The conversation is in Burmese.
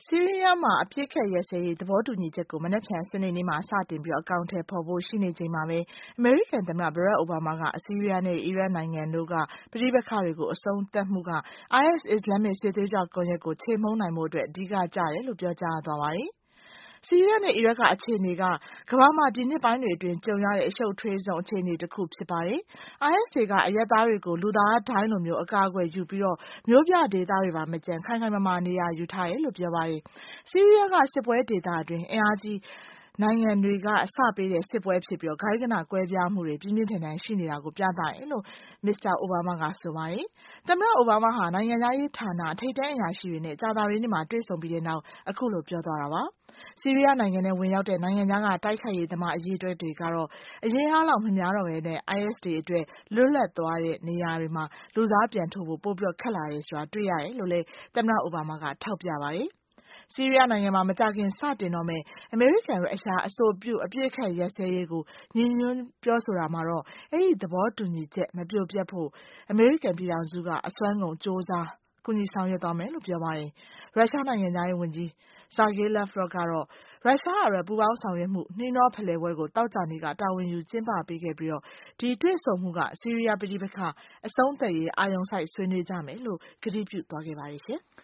ဆီးရီးယားမှာအပစ်အခတ်ရပ်စဲရေးသဘောတူညီချက်ကိုမနက်ဖြန်စနေနေ့မှာစတင်ပြီးအကောင်အထည်ဖော်ဖို့ရှိနေချိန်မှာပဲအမေရိကန်သမ္မတ Barack Obama ကဆီးရီးယားနဲ့အီရတ်နိုင်ငံတို့ကပဋိပက္ခတွေကိုအဆုံးသတ်မှုက IS အစ္စလာမ်မစ်စစ်သွေးကြွကွန်ရက်ကိုချေမှုန်းနိုင်ဖို့အတွက်အဓိကကျတယ်လို့ပြောကြားသွားပါတယ်။ ဆီးရီးယားနဲ့အီရတ်ကအခြေအနေကကမ္ဘာမှာဒီနှစ်ပိုင်းတွေအတွင်းကြုံရတဲ့အရှုပ်ထွေးဆုံးအခြေအနေတစ်ခုဖြစ်ပါတယ်။ IS တွေကအရပ်သားတွေကိုလူသားဒိုင်းလိုမျိုးအကာအကွယ်ယူပြီးမြို့ပြဒေသတွေပါမကျန်ခိုင်ခိုင်မာမာနေရာယူထားတယ်လို့ပြောပါတယ်။ ဆီးရီးယားကစစ်ပွဲဒေသအတွင်းအင်အားကြီးနိုင်ငံတွေကစပေးတဲ့စစ်ပွဲဖြစ်ပြီးဂိုဏ်းဂဏကွဲပြားမှုတွေပြင်းပြင်းထန်ထန်ရှိနေတာကိုပြသတယ်လို့ Mr. Obama ကဆိုပါတယ်။ သမ္မတ Obama ဟာနိုင်ငံခြားရေးဌာနထိပ်တန်းအရာရှိတွေနဲ့ကြာသပတေးနေ့မှာတွေ့ဆုံပြီးတဲ့နောက်အခုလိုပြောသွားတာပါ။ ဆီးရီးယားနိုင်ငံထဲဝင်ရောက်တဲ့နိုင်ငံခြားကတိုက်ခိုက်ရေးသမားအရေအတွက်တွေကတော့အရင်အားလောက်မများတော့ဘဲIS တွေအတွက်လွတ်လပ်သွားတဲ့နေရာတွေမှာလူစားပြန်ထိုးဖို့ပိုခက်လာတယ်ဆိုတာတွေ့ရတယ်လို့လည်းသမ္မတ Obama ကထောက်ပြပါတယ်။ ဆီးရီးယားနိုင်ငံမှာမကြာခင်စတင်တော့မယ့်အမေရိကန်ရုရှားအဆိုပြုအပစ်အခတ်ရပ်စဲရေးကိုရည်ညွှန်းပြောဆိုတာမှာတော့အဲဒီသဘောတူညီချက်မပြိုပျက်ဖို့အမေရိကန်ပြည်ထောင်စုကအစွမ်းကုန်ကြိုးစားကူညီဆောင်ရွက်သွားမယ်လို့ပြောပါတယ်။ ရုရှားနိုင်ငံခြားရေးဝန်ကြီး Sergey Lavrov ကတော့ရုရှားအတွက်ပူးပေါင်းဆောင်ရွက်မှုနှီးနှောဖလှယ်ပွဲကိုသောကြာနေ့ကတာဝန်ယူကျင်းပပေးခဲ့ပြီးဒီတွေ့ဆုံမှုကဆီးရီးယားပဋိပက္ခအဆုံးသတ်ရေးအာရုံစိုက်ဆွေးနွေးကြမယ်လို့ကတိပြုသွားခဲ့ပါတယ်ရှင်။